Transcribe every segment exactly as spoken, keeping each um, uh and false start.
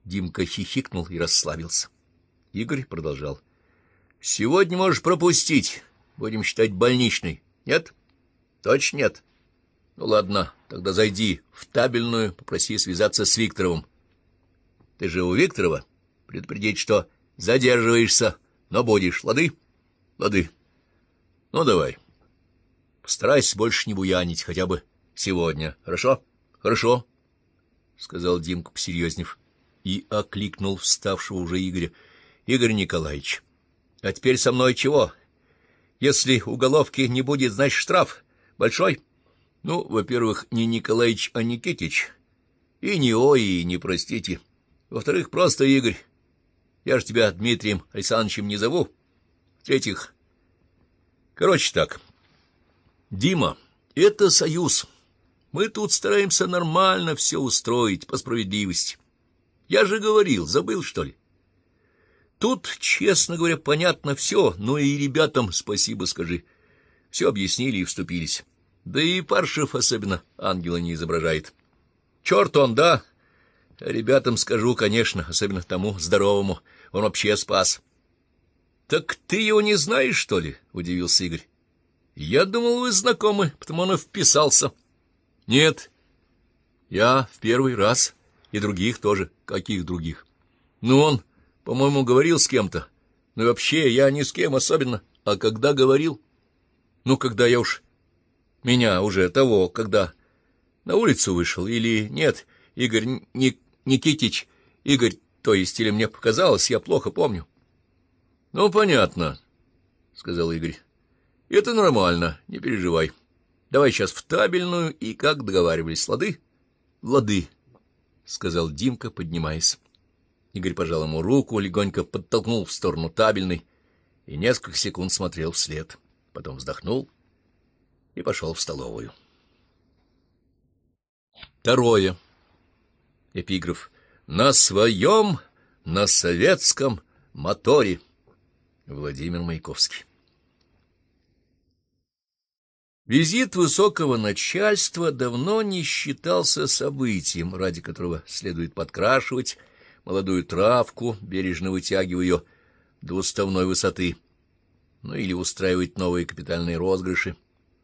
Димка хихикнул и расслабился. Игорь продолжал. — Сегодня можешь пропустить. Будем считать больничный. Нет? Точно нет? Ну, ладно, тогда зайди в табельную, попроси связаться с Викторовым. Ты же у Викторова? Предупредить, что задерживаешься, но будешь. Лады? Лады. Ну, давай. Постарайся больше не буянить, хотя бы сегодня. Хорошо? Хорошо, — сказал Димка, посерьезнев, и окликнул вставшего уже Игоря. — Игорь Николаевич, а теперь со мной чего? Если уголовки не будет, значит, штраф большой? Ну, во-первых, не Николаевич, а Никитич. И не ой, и не простите. Во-вторых, просто Игорь. Я же тебя Дмитрием Александровичем не зову. В-третьих, короче так, Дима, это союз. Мы тут стараемся нормально все устроить, по справедливости. Я же говорил, забыл, что ли? Тут, честно говоря, понятно все, но и ребятам спасибо скажи. Все объяснили и вступились. Да и Паршев особенно ангела не изображает. Черт он, да? Ребятам скажу, конечно, особенно тому здоровому. Он вообще спас. — Так ты его не знаешь, что ли? — удивился Игорь. — Я думал, вы знакомы, потому он и вписался. — Нет, я в первый раз, и других тоже. — Каких других? — Ну, он, по-моему, говорил с кем-то. Ну, вообще, я ни с кем особенно. А когда говорил? Ну, когда я уж... Меня уже того, когда на улицу вышел, или нет, Игорь Ник... Никитич, Игорь, то есть, или мне показалось, я плохо помню. — Ну, понятно, — сказал Игорь. — Это нормально, не переживай. Давай сейчас в табельную, и как договаривались, лады? — Лады, — сказал Димка, поднимаясь. Игорь пожал ему руку, легонько подтолкнул в сторону табельной и несколько секунд смотрел вслед. Потом вздохнул и пошел в столовую. Второе. Эпиграф. На своем, на советском моторе. Владимир Маяковский. Визит высокого начальства давно не считался событием, ради которого следует подкрашивать молодую травку, бережно вытягивая ее до уставной высоты, ну или устраивать новые капитальные розыгрыши.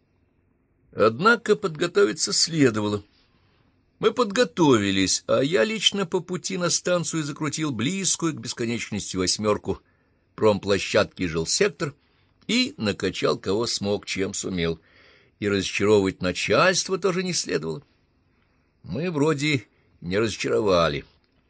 Однако подготовиться следовало. Мы подготовились, а я лично по пути на станцию закрутил близкую к бесконечности восьмерку промплощадки жилсектор и накачал кого смог, чем сумел. И разочаровывать начальство тоже не следовало. Мы вроде не разочаровали.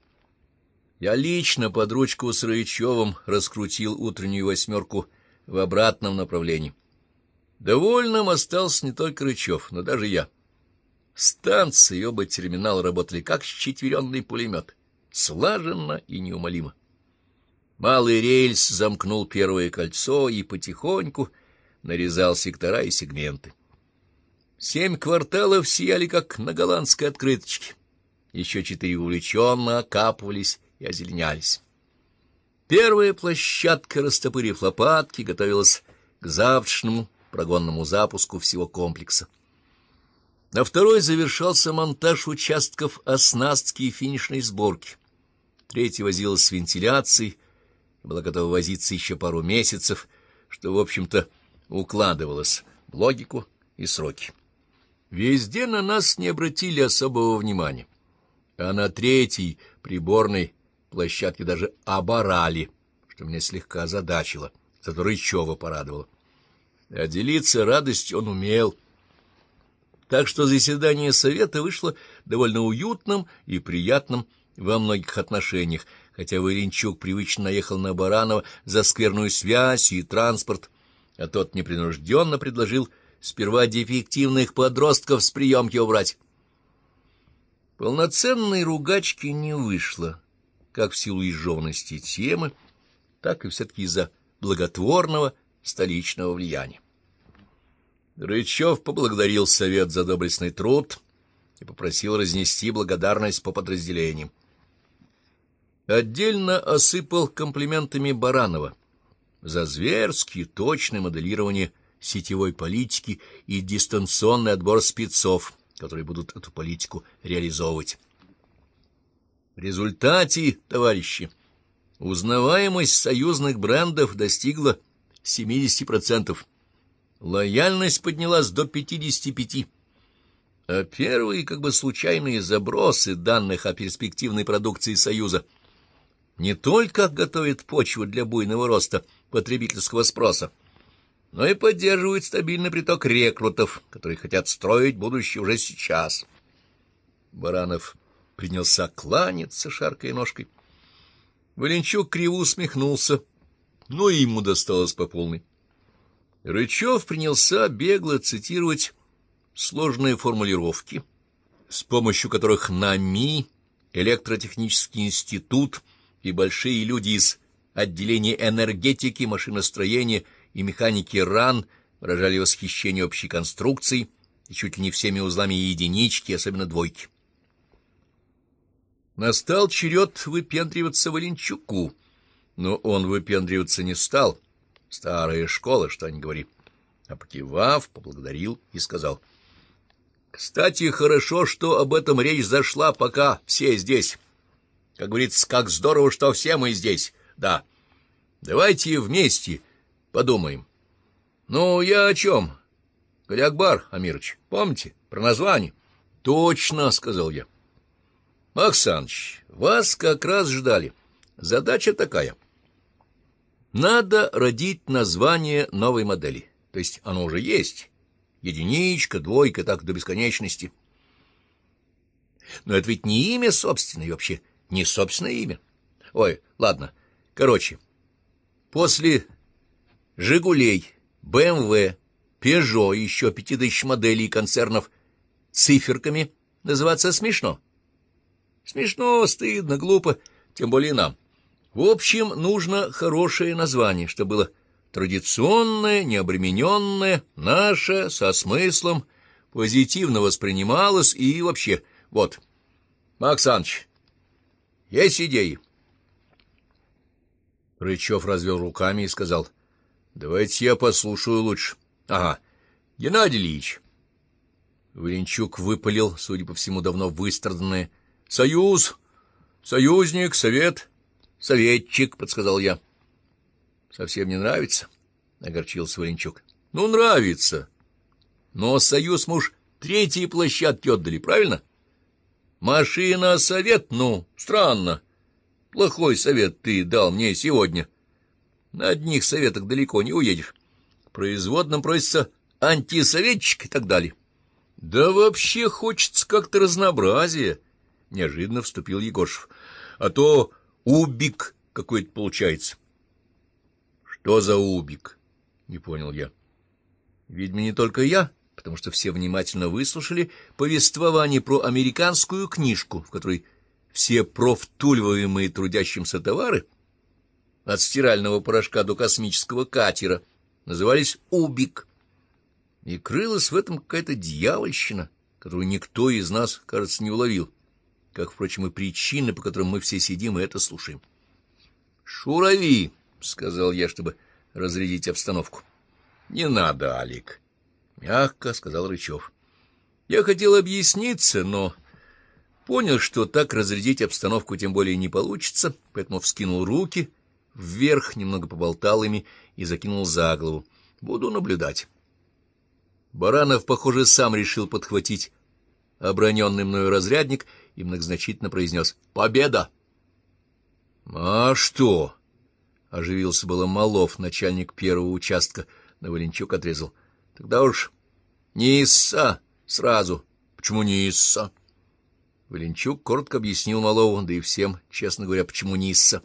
Я лично под ручку с Рычевым раскрутил утреннюю восьмерку в обратном направлении. Довольным остался не только Рычев, но даже я. Станции и оба терминала работали как счетверенный пулемет, слаженно и неумолимо. Малый рельс замкнул первое кольцо и потихоньку нарезал сектора и сегменты. Семь кварталов сияли, как на голландской открыточке. Еще четыре увлеченно окапывались и озеленялись. Первая площадка, растопырив лопатки, готовилась к завтрашнему прогонному запуску всего комплекса. На второй завершался монтаж участков оснастки и финишной сборки. Третья возилась с вентиляцией и была готова возиться еще пару месяцев, что, в общем-то, укладывалось в логику и сроки. Везде на нас не обратили особого внимания, а на третьей приборной площадке даже оборали, что меня слегка озадачило, зато Рычева порадовало. А делиться радостью он умел. Так что заседание совета вышло довольно уютным и приятным во многих отношениях, хотя Варенчук привычно наехал на Баранова за скверную связь и транспорт, а тот непринужденно предложил сперва дефективных подростков с приемки убрать. Полноценной ругачки не вышло, как в силу изжеванности темы, так и все-таки из-за благотворного столичного влияния. Рычев поблагодарил совет за доблестный труд и попросил разнести благодарность по подразделениям. Отдельно осыпал комплиментами Баранова за зверски точное моделирование сетевой политики и дистанционный отбор спецов, которые будут эту политику реализовывать. В результате, товарищи, узнаваемость союзных брендов достигла семидесяти процентов. Лояльность поднялась до пятидесяти пяти процентов. А первые, как бы случайные забросы данных о перспективной продукции Союза не только готовят почву для буйного роста потребительского спроса, но и поддерживают стабильный приток рекрутов, которые хотят строить будущее уже сейчас. Баранов принялся кланяться, шаркая ножкой. Валенчук криво усмехнулся, но и ему досталось по полной. Рычев принялся бегло цитировать сложные формулировки, с помощью которых НАМИ, Электротехнический институт и большие люди из отделения энергетики, машиностроения и механики РАН выражали восхищение общей конструкцией и чуть ли не всеми узлами единички, особенно двойки. Настал черед выпендриваться Валенчуку, но он выпендриваться не стал. Старая школа, что ни говори. А покивав, поблагодарил и сказал: «Кстати, хорошо, что об этом речь зашла, пока все здесь. Как говорится, как здорово, что все мы здесь. Да, давайте вместе подумаем. Ну, я о чем? Галиакбар Амирович, помните про название?» «Точно», — сказал я. «Оксаныч, вас как раз ждали. Задача такая. Надо родить название новой модели. То есть оно уже есть. Единичка, двойка, так до бесконечности. Но это ведь не имя собственное, вообще не собственное имя. Ой, ладно. Короче, после «Жигулей», бэ эм вэ, «Пежо» и еще пяти тысяч моделей концернов циферками называться смешно. Смешно, стыдно, глупо, тем более нам. В общем, нужно хорошее название, чтобы было традиционное, необремененное, наше, со смыслом, позитивно воспринималось и вообще. Вот, Макс Саныч, есть идеи?» Рычев развел руками и сказал: «Давайте я послушаю лучше». «Ага, Геннадий Ильич». Валенчук выпалил, судя по всему, давно выстраданное: «Союз, союзник, совет, советчик», — подсказал я. «Совсем не нравится?» — огорчился Валенчук. «Ну, нравится. Но союз мы уж третьей площадке отдали, правильно? Машина, совет, ну, странно. Плохой совет ты дал мне сегодня. На одних советах далеко не уедешь. К производным просится антисоветчик и так далее». «Да вообще хочется как-то разнообразия», — неожиданно вступил Егоршев. «А то убик какой-то получается». «Что за убик?» — не понял я. Видимо, не только я, потому что все внимательно выслушали повествование про американскую книжку, в которой все профтуливаемые трудящимся товары, от стирального порошка до космического катера, назывались «убик». И крылась в этом какая-то дьявольщина, которую никто из нас, кажется, не уловил, как, впрочем, и причины, по которым мы все сидим и это слушаем. «Шурави», — сказал я, чтобы разрядить обстановку. «Не надо, Алик», — мягко сказал Рычев. Я хотел объясниться, но понял, что так разрядить обстановку тем более не получится, поэтому вскинул руки вверх, немного поболтал ими и закинул за голову. Буду наблюдать. Баранов, похоже, сам решил подхватить оброненный мною разрядник и многозначительно произнес: «Победа!» «А что?» — оживился было Малов, начальник первого участка, но Валенчук отрезал: «Тогда уж не ИССА сразу». «Почему не ИССА?» Валенчук коротко объяснил Малову, да и всем, честно говоря, почему не ИССА.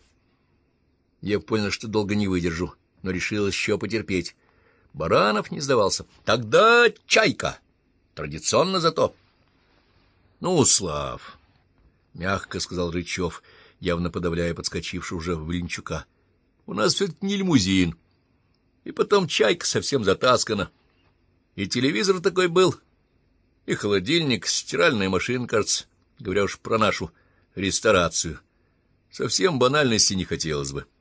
Я понял, что долго не выдержу, но решил еще потерпеть. Баранов не сдавался. «Тогда чайка. Традиционно зато». «Ну, Слав», — мягко сказал Рычев, явно подавляя подскочившего уже Валенчука, — «у нас все-таки не лимузин. И потом чайка совсем затаскана. И телевизор такой был, и холодильник, стиральная машина, кажется, говоря уж про нашу ресторацию. Совсем банальности не хотелось бы».